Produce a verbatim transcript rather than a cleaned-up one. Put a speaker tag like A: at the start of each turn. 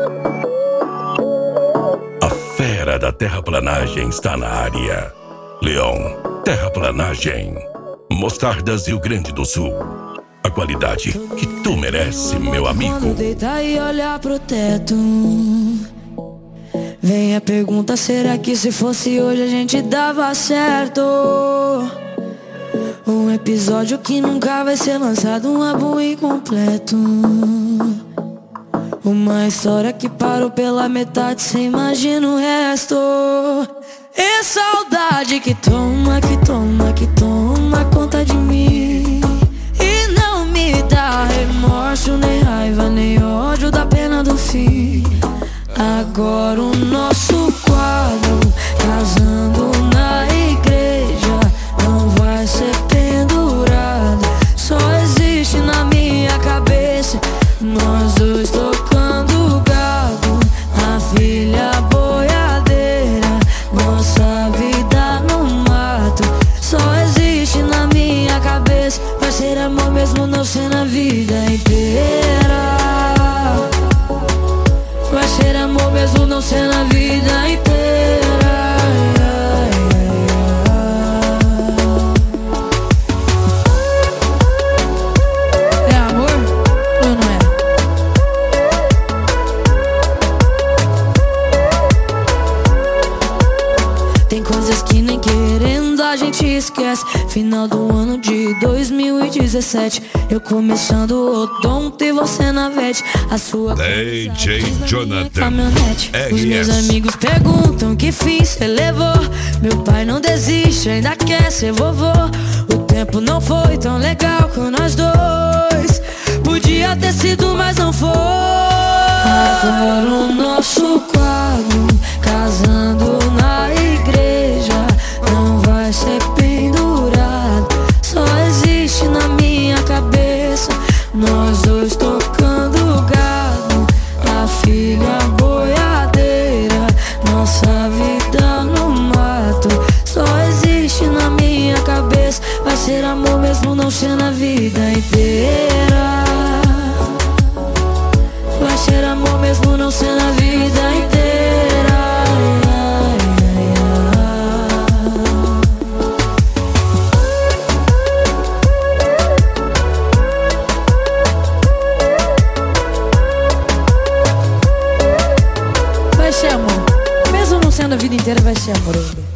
A: A fera da terraplanagem está na área. Leão, terraplanagem. Mostardas Rio Grande do Sul. A qualidade que tu merece, meu amigo.
B: Quando deitar e olhar pro teto, vem a pergunta, será que se fosse hoje a gente dava certo? Um episódio que nunca vai ser lançado, um álbum incompleto. Uma história que parou pela metade, cê imagina o resto. É saudade que toma, que toma, que toma conta de mim. E não me dá remorso, nem raiva, nem ódio da pena do fim. Agora o nosso quadro, casando na igreja, não vai ser pendurado. Só existe na minha cabeça, nós dois tocando gado, a filha boiadeira, nossa vida no mato. Só existe na minha cabeça, vai ser amor mesmo não ser na vida inteira. Vai ser amor mesmo não ser na vida inteira. É amor ou não é? Tem coisas que nem querendo a gente esquece. Final do ano de dois mil e dezessete, eu começando o odonto e você na vete. A sua
A: D J Jonathan
B: Os meus amigos perguntam que fim cê levou. Meu pai não desiste, ainda quer ser vovô. O tempo não foi tão legal com nós dois. Podia ter sido, mas não foi. Agora o nosso quadro, casando na igreja, não vai ser pendurado. Só existe na minha cabeça, nós dois tocando gado, a filha boiadeira, nossa vida no mato. Só existe na minha cabeça, vai ser amor mesmo não ser na vida inteira. Vai ser amor mesmo não ser na vida inteira. Vai ser amor, mesmo não sendo a vida inteira, vai ser amor.